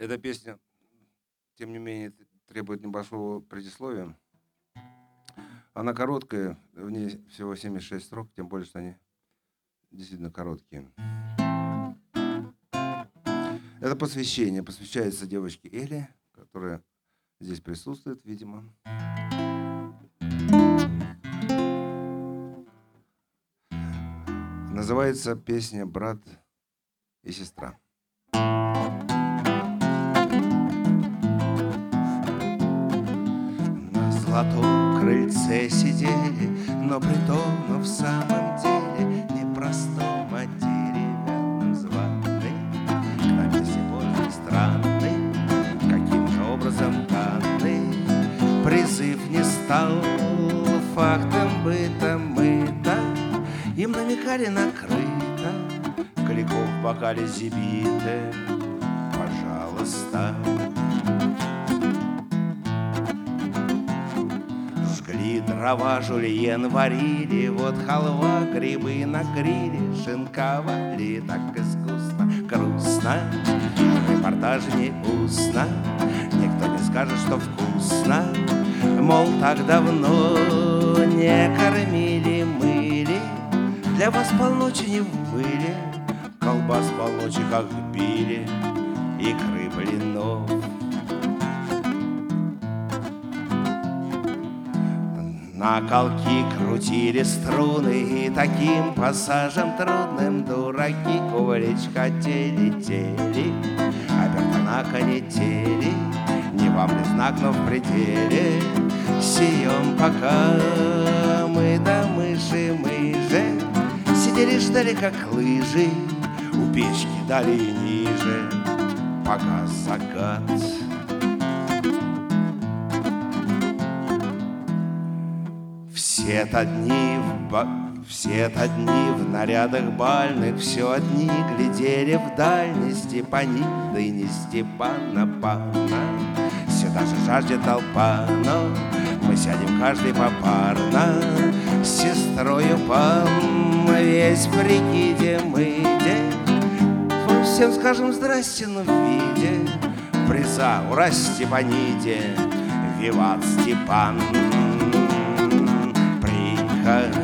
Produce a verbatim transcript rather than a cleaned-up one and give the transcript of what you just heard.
Эта песня, тем не менее, требует небольшого предисловия. Она короткая, в ней всего семьдесят шесть строк, тем более, что они действительно короткие. Это посвящение. Посвящается девочке Эле, которая здесь присутствует, видимо. Называется песня «Брат и сестра». На золотом крыльце сидели, но притом в самом деле не простом, а деревянном званый. К написи Божий странный, каким-то образом данный. Призыв не стал фактом быта мыта, им намекали накрыто, клейков в бокале зибиты. Пожалуйста. Жгли дрова, жульен варили, вот халва, грибы на гриле, шинковали так искусно, грустно. Репортаж не устно, никто не скажет, что вкусно. Мол, так давно не кормили, мыли, для вас полночи не вмыли, колбас полночи как били, икры блинов. На колки крутили струны, и таким пассажем трудным дураки увлечь хотели, тели, обертона конетели. Не вам ли знак, но в пределе сием, пока мы да мыши, мы же сидели, ждали, как лыжи, у печки дали ниже, пока закат. Все-то дни в ба... Все-то дни в нарядах бальных, все одни глядели вдаль, не Степанида и не Степана пана. Сюда же жаждет толпа, но мы сядем каждый попарно. С сестрою пан весь в прикиде мы-де, всем скажем здрасте, но в виде приза ура Степаниде, виват Степан. Приходи